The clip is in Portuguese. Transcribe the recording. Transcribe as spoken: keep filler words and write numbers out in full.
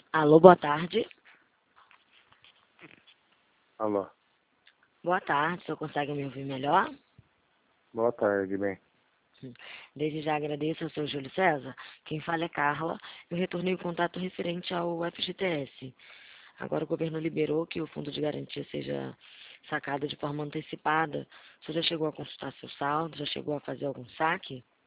Alô, boa tarde. Alô. Boa tarde, o senhor consegue me ouvir melhor? Boa tarde, bem. Desde já agradeço ao seu Júlio César. Quem fala é Carla. Eu retornei o contato referente ao F G T S. Agora o governo liberou que o fundo de garantia seja sacado de forma antecipada. O senhor já chegou a consultar seu saldo? Já chegou a fazer algum saque?